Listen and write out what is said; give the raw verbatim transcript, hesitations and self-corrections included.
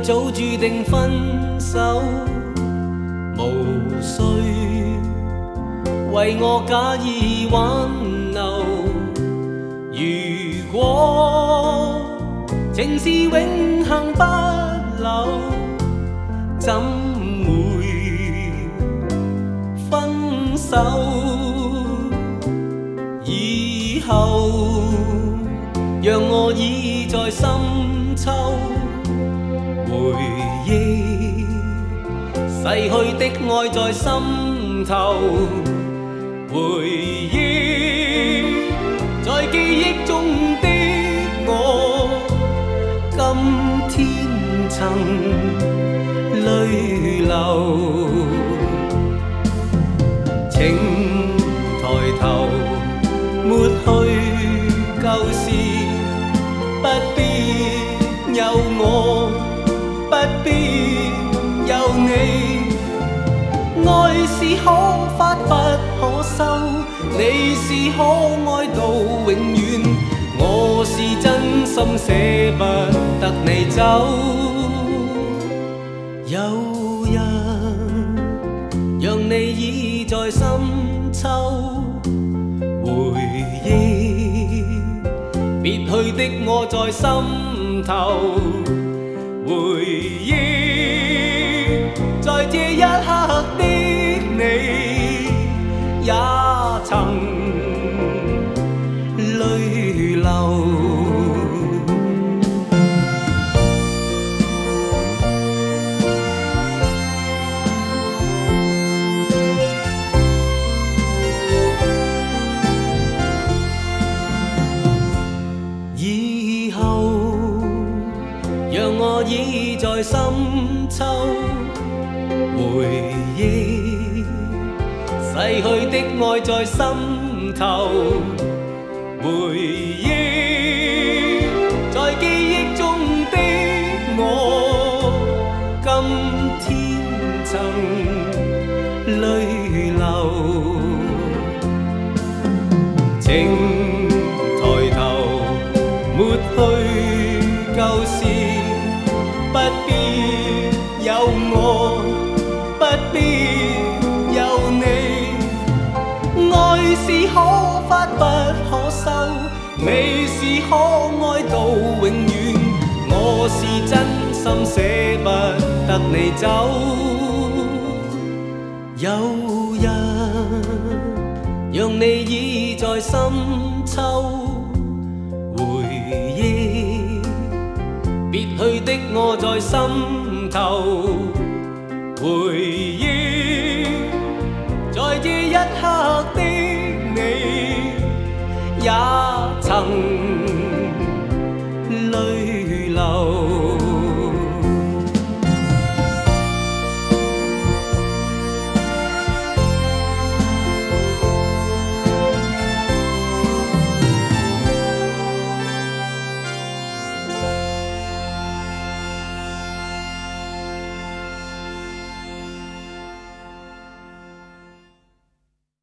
早注定分手，無需為我假意挽留。如果情是永恆不朽，怎會分手？以後讓我倚在深秋，回憶逝去的愛在心頭，回憶在記憶中的我，今天曾淚流。請抬頭抹去舊事，不必有我，不必有你。愛是可發不可收，你是可愛到永遠，我是真心捨不得你走。有人讓你倚在深秋，回憶別去的我在心頭，回憶在這一刻的你，也曾淚流。以後讓我倚在深秋，回憶逝去的愛在心頭，回憶在記憶中的我，今天曾淚流。請抬頭抹去舊事，不必有我，不必有你。愛是可發不可收，你是可愛到永遠，我是真心捨不得你走。有人讓你倚在深秋，回憶別去的我在心頭，回憶在這一刻的